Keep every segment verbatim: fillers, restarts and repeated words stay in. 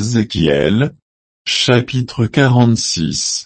Ézéchiel, chapitre quarante-six.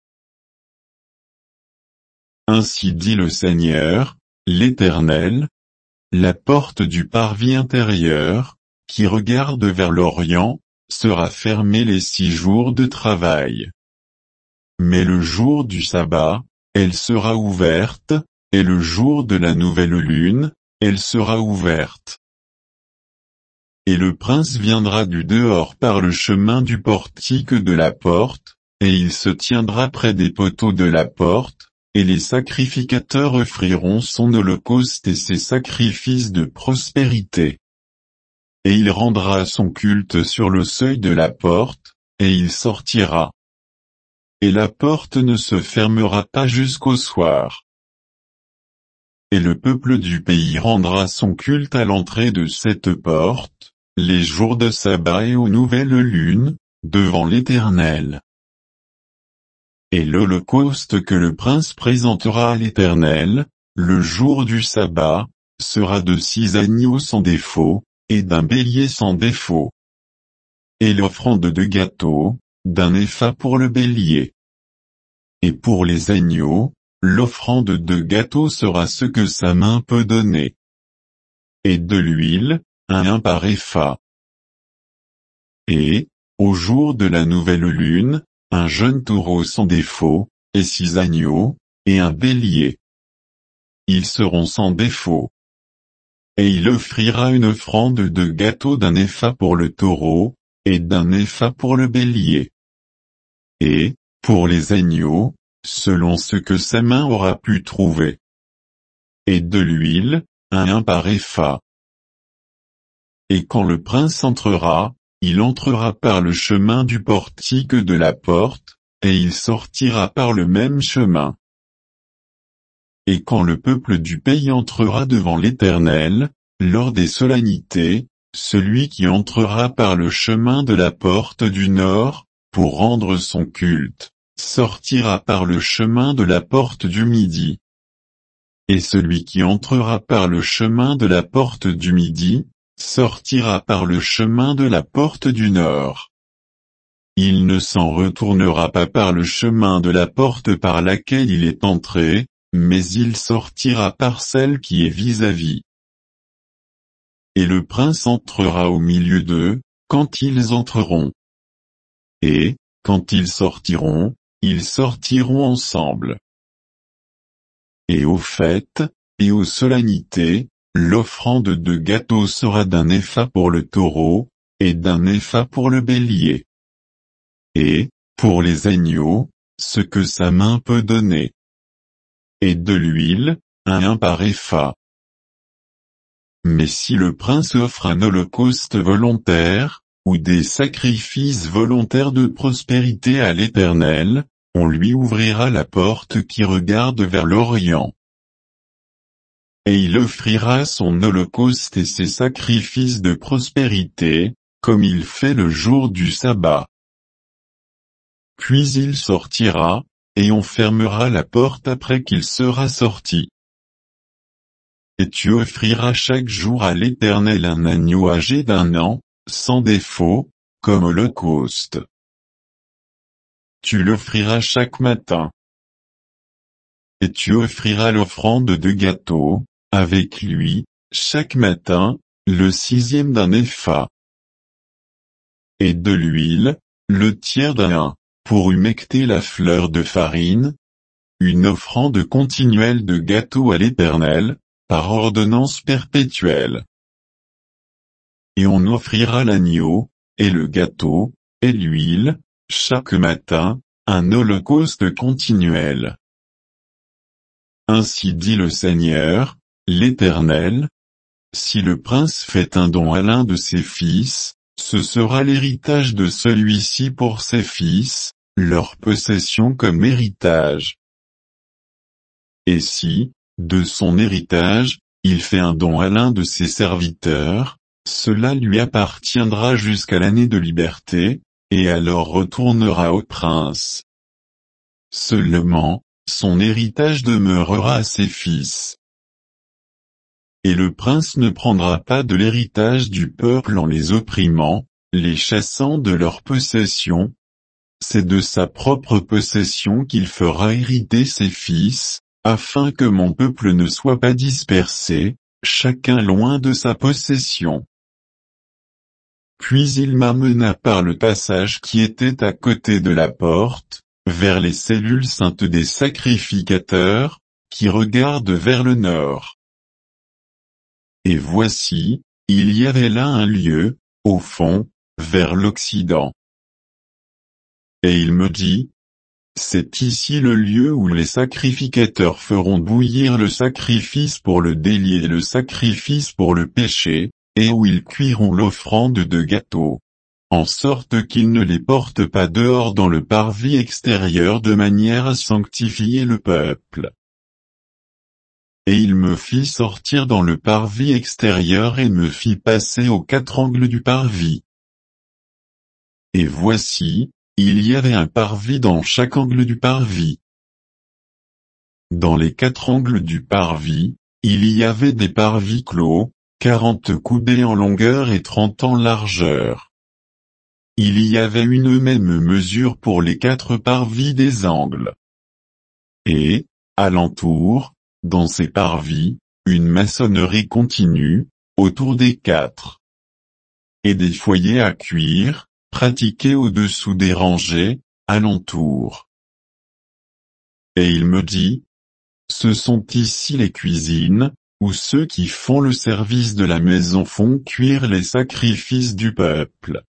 Ainsi dit le Seigneur, l'Éternel, la porte du parvis intérieur, qui regarde vers l'Orient, sera fermée les six jours de travail. Mais le jour du sabbat, elle sera ouverte, et le jour de la nouvelle lune, elle sera ouverte. Et le prince viendra du dehors par le chemin du portique de la porte, et il se tiendra près des poteaux de la porte, et les sacrificateurs offriront son holocauste et ses sacrifices de prospérité. Et il rendra son culte sur le seuil de la porte, et il sortira. Et la porte ne se fermera pas jusqu'au soir. Et le peuple du pays rendra son culte à l'entrée de cette porte, les jours de sabbat et aux nouvelles lunes, devant l'Éternel. Et l'holocauste que le prince présentera à l'Éternel, le jour du sabbat, sera de six agneaux sans défaut, et d'un bélier sans défaut. Et l'offrande de gâteau, d'un épha pour le bélier. Et pour les agneaux, l'offrande de gâteau sera ce que sa main peut donner. Et de l'huile, un hin par épha. Et, au jour de la nouvelle lune, un jeune taureau sans défaut, et six agneaux, et un bélier. Ils seront sans défaut. Et il offrira une offrande de gâteau d'un épha pour le taureau, et d'un épha pour le bélier. Et, pour les agneaux, selon ce que sa main aura pu trouver. Et de l'huile, un hin par épha. Et quand le prince entrera, il entrera par le chemin du portique de la porte, et il sortira par le même chemin. Et quand le peuple du pays entrera devant l'Éternel, lors des solennités, celui qui entrera par le chemin de la porte du nord, pour rendre son culte, sortira par le chemin de la porte du midi. Et celui qui entrera par le chemin de la porte du midi, sortira par le chemin de la porte du nord. Il ne s'en retournera pas par le chemin de la porte par laquelle il est entré, mais il sortira par celle qui est vis-à-vis. Et le prince entrera au milieu d'eux, quand ils entreront. Et, quand ils sortiront, ils sortiront ensemble. Et aux fêtes, et aux solennités, l'offrande de gâteau sera d'un épha pour le taureau, et d'un épha pour le bélier. Et, pour les agneaux, ce que sa main peut donner. Et de l'huile, un hin par épha. Mais si le prince offre un holocauste volontaire, ou des sacrifices volontaires de prospérité à l'Éternel, on lui ouvrira la porte qui regarde vers l'Orient. Et il offrira son holocauste et ses sacrifices de prospérité, comme il fait le jour du sabbat. Puis il sortira, et on fermera la porte après qu'il sera sorti. Et tu offriras chaque jour à l'Éternel un agneau âgé d'un an, sans défaut, comme holocauste. Tu l'offriras chaque matin. Et tu offriras l'offrande de gâteau, avec lui, chaque matin, le sixième d'un épha. Et de l'huile, le tiers d'un hin, pour humecter la fleur de farine, une offrande continuelle de gâteau à l'Éternel, par ordonnance perpétuelle. Et on offrira l'agneau, et le gâteau, et l'huile, chaque matin, un holocauste continuel. Ainsi dit le Seigneur, l'Éternel, si le prince fait un don à l'un de ses fils, ce sera l'héritage de celui-ci pour ses fils, leur possession comme héritage. Et si, de son héritage, il fait un don à l'un de ses serviteurs, cela lui appartiendra jusqu'à l'année de liberté, et alors retournera au prince. Seulement, son héritage demeurera à ses fils. Et le prince ne prendra pas de l'héritage du peuple en les opprimant, les chassant de leur possession. C'est de sa propre possession qu'il fera hériter ses fils, afin que mon peuple ne soit pas dispersé, chacun loin de sa possession. Puis il m'amena par le passage qui était à côté de la porte, vers les cellules saintes des sacrificateurs, qui regardent vers le nord. Et voici, il y avait là un lieu, au fond, vers l'Occident. Et il me dit, c'est ici le lieu où les sacrificateurs feront bouillir le sacrifice pour le délit et le sacrifice pour le péché, et où ils cuiront l'offrande de gâteau, en sorte qu'ils ne les portent pas dehors dans le parvis extérieur de manière à sanctifier le peuple. Et il me fit sortir dans le parvis extérieur et me fit passer aux quatre angles du parvis. Et voici, il y avait un parvis dans chaque angle du parvis. Dans les quatre angles du parvis, il y avait des parvis clos, quarante coudées en longueur et trente en largeur. Il y avait une même mesure pour les quatre parvis des angles. Et, alentour, dans ces parvis, une maçonnerie continue, autour des quatre. Et des foyers à cuire, pratiqués au-dessous des rangées, alentour. Et il me dit, ce sont ici les cuisines, où ceux qui font le service de la maison font cuire les sacrifices du peuple.